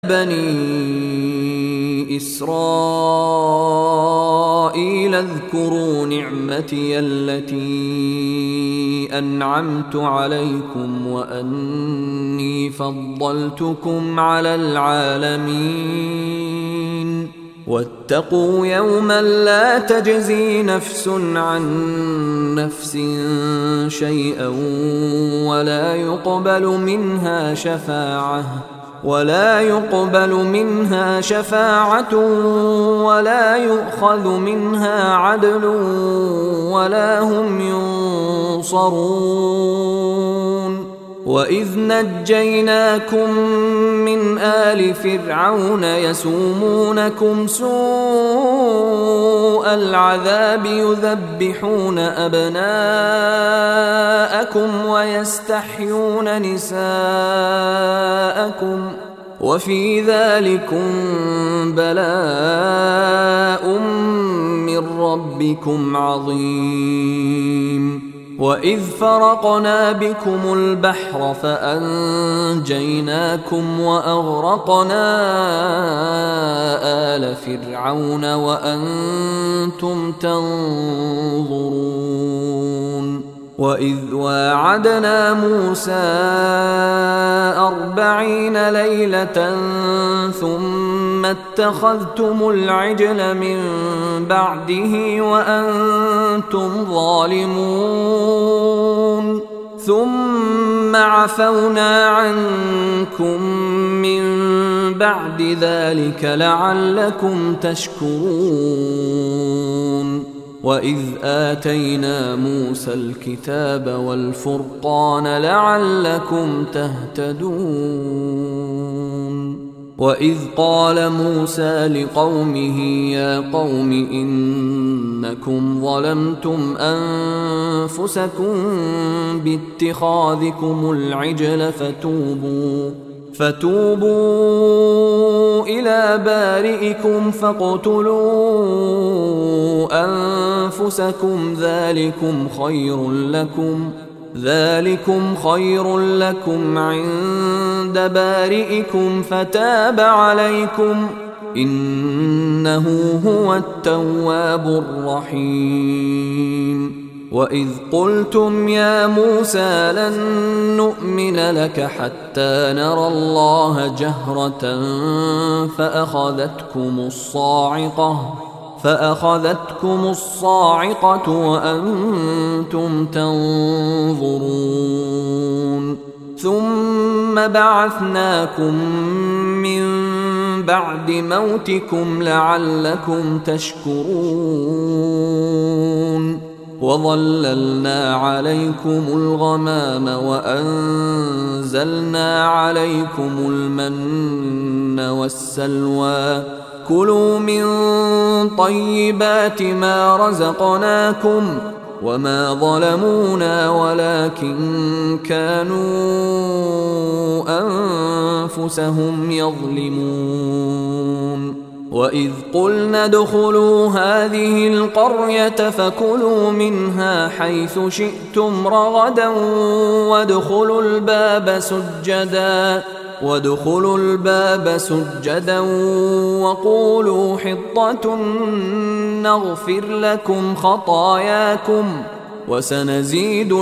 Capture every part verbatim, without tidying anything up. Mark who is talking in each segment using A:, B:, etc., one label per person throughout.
A: بني إسرائيل اذكروا نعمتي التي أنعمت عليكم وأني فضلتكم على العالمين واتقوا يوما لا تجزي نفس عن نفس شيئا ولا يقبل منها شفاعة ولا يقبل منها شفاعة ولا يؤخذ منها عدل ولا هم ينصرون وإذ نجيناكم من آل فرعون يسومونكم سوء العذاب يذبحون أبناءكم ويستحيون نساءكم وفي ذلكم بلاء من ربكم عظيم وإذ فرقنا بكم البحر فأنجيناكم وأغرقنا آل فرعون وأنتم تنظرون وإذ واعدنا موسى أربعين ليلة ثم اتخذتم العجل من بعده وأنتم ظالمون ثم عفونا عنكم من بعد ذلك لعلكم تشكرون وإذ آتينا موسى الكتاب والفرقان لعلكم تهتدون وإذ قال موسى لقومه يا قوم إنكم ظلمتم أنفسكم باتخاذكم العجل فتوبوا فتوبوا إلى بارئكم فاقتلوا أنفسكم ذلكم خير لكم ذلكم خير لكم عند بارئكم فتاب عليكم إنه هو التواب الرحيم وإذ قلتم يا موسى لن نؤمن لك حتى نرى الله جهرة فأخذتكم الصاعقة فأخذتكم الصاعقة وأنتم تنظرون ثم بعثناكم من بعد موتكم لعلكم تشكرون وظللنا عليكم الغمام وأنزلنا عليكم المن والسلوى كلوا من طيبات ما رزقناكم وما ظلمونا ولكن كانوا أنفسهم يظلمون وإذ قلنا ادخلوا هذه القرية فكلوا منها حيث شئتم رغدا وادخلوا الباب سجدا وادخلوا الباب سجدا وقولوا حطة نغفر لكم خطاياكم وسنزيد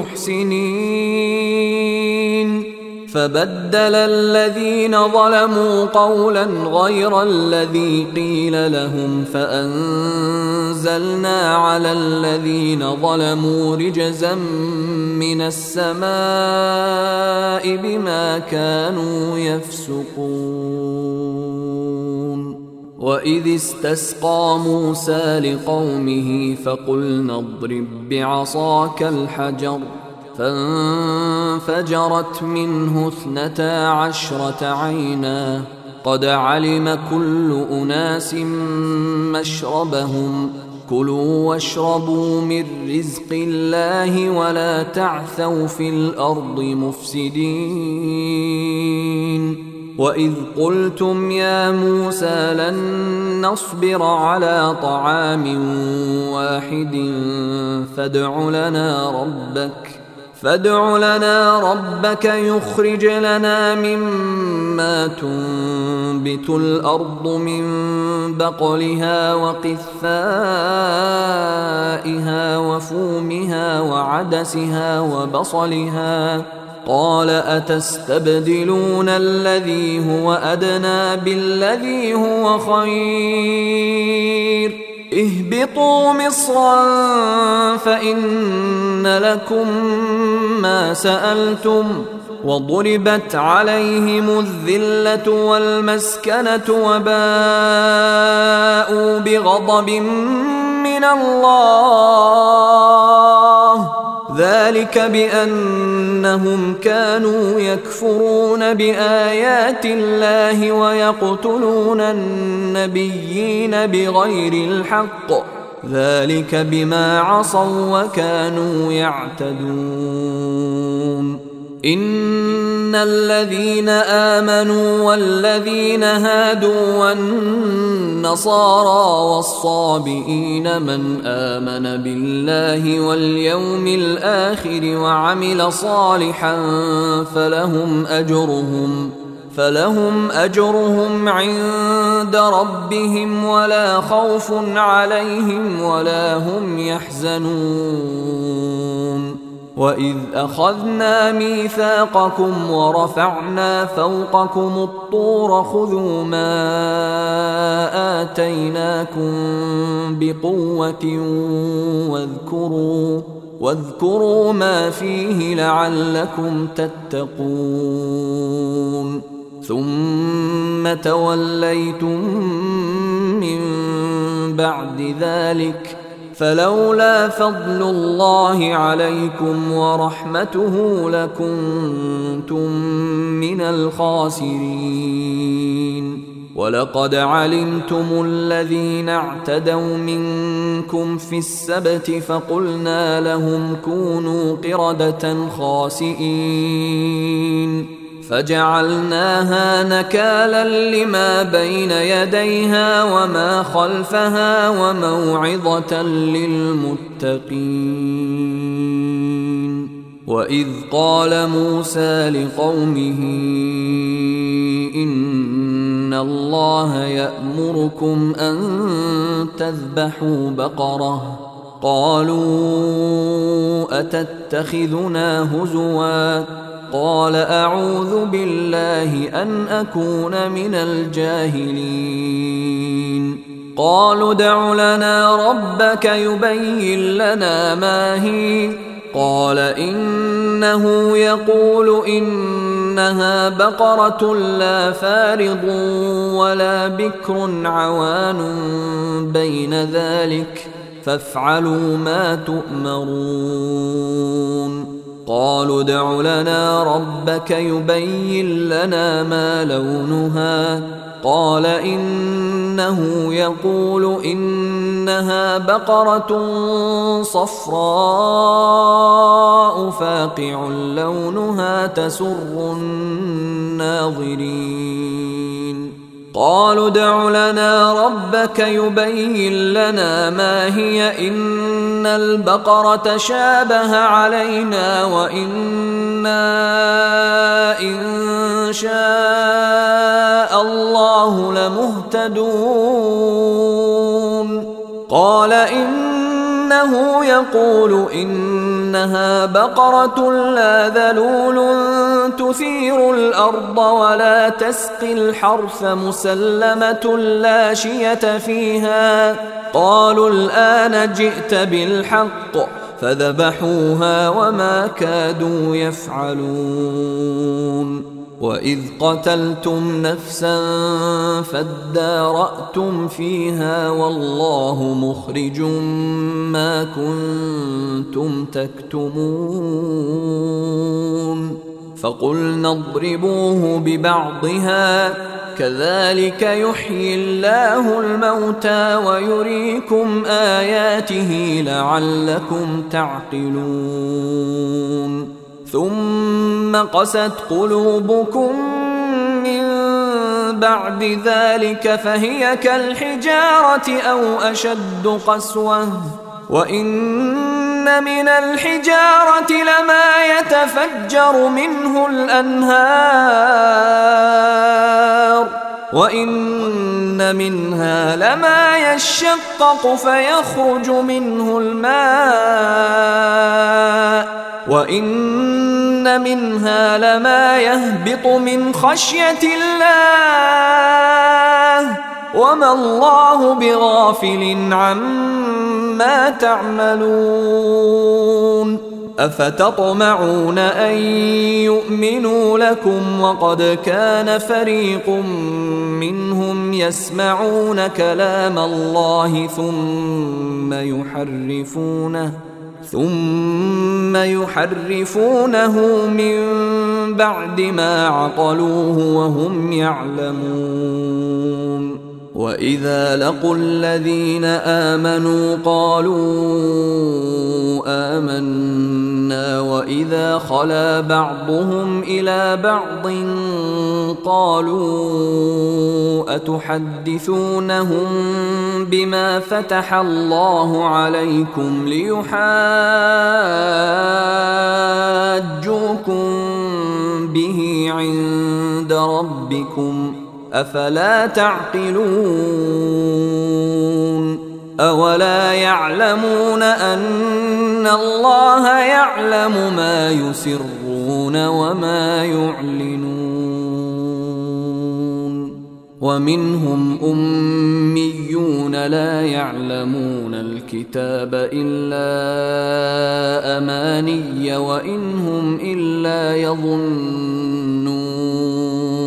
A: المحسنين فبدل الذين ظلموا قولا غير الذي قيل لهم فأنزلنا على الذين ظلموا رجزا من السماء بما كانوا يفسقون وإذ استسقى موسى لقومه فقلنا اضرب بعصاك الحجر فانفجرت منه اثنتا عشرة عينا قد علم كل أناس مشربهم كلوا واشربوا من رزق الله ولا تعثوا في الأرض مفسدين وإذ قلتم يا موسى لن نصبر على طعام واحد فادع لنا ربك فادع لنا ربك يخرج لنا مما تنبت الأرض من بقلها وقثائها وفومها وعدسها وبصلها قال أتستبدلون الذي هو أدنى بالذي هو خير اهبطوا مصرا فإن لكم ما سألتم وضربت عليهم الذلة والمسكنة وباءوا بغضب من الله ذلك بأنهم كانوا يكفرون بآيات الله ويقتلون النبيين بغير الحق ذلك بما عصوا وكانوا يعتدون إن الذين آمنوا والذين هادوا والنصارى والصابئين من آمن بالله واليوم الآخر وعمل صالحا فلهم أجرهم فلهم أجرهم عند ربهم ولا خوف عليهم ولا هم يحزنون وإذ أخذنا ميثاقكم ورفعنا فوقكم الطور خذوا ما آتيناكم بقوة واذكروا واذكروا ما فيه لعلكم تتقون ثم توليتم من بعد ذلك فلولا فضل الله عليكم ورحمته لكنتم من الخاسرين ولقد علمتم الذين اعتدوا منكم في السبت فقلنا لهم كونوا قردة خاسئين فجعلناها نكالا لما بين يديها وما خلفها وموعظة للمتقين وإذ قال موسى لقومه إن الله يأمركم أن تذبحوا بقرة قالوا أتتخذنا هزوا قال أعوذ بالله أن أكون من الجاهلين قالوا ادع لنا ربك يبين لنا ما هي قال إنه يقول إنها بقرة لا فارض ولا بكر عوان بين ذلك فافعلوا ما تؤمرون قالوا ادع لنا ربك يبين لنا ما لونها قال إنه يقول إنها بقرة صفراء فاقع لونها تسر الناظرين قالوا ادع لنا ربك يبين لنا ما هي إن البقرة شابه علينا وإنا إن شاء الله لمهتدون قال إنه يقول إنها بقرة لا ذلول تثير الأرض ولا تسقي الحرث مسلمة لا شية فيها قالوا الآن جئت بالحق فذبحوها وما كادوا يفعلون وإذ قتلتم نفسا فادارأتم فيها والله مخرج ما كنتم تكتمون فقلنا اضربوه ببعضها كذلك يحيي الله الموتى ويريكم آياته لعلكم تعقلون ثم قست قلوبكم من بعد ذلك فهي كالحجارة أو أشد قسوة وإن من الحجارة لما يتفجر منه الأنهار وإن منها لما يشقق فيخرج منه الماء وإن منها لما يهبط من خشية الله وما الله بغافل عما تعملون أفتطمعون أن يؤمنوا لكم وقد كان فريق منهم يسمعون كلام الله ثم يحرفونه ثم يحرفونه من بعد ما عقلوه وهم يعلمون وإذا لقوا الذين آمنوا قالوا آمنا وإذا خلا بعضهم إلى بعض قالوا أتحدثونهم بما فتح الله عليكم ليحاجوكم به عند ربكم أفلا تعقلون أولا يعلمون أن الله يعلم ما يسرون وما يعلنون ومنهم أميون لا يعلمون الكتاب إلا أماني وإن هم إلا يظنون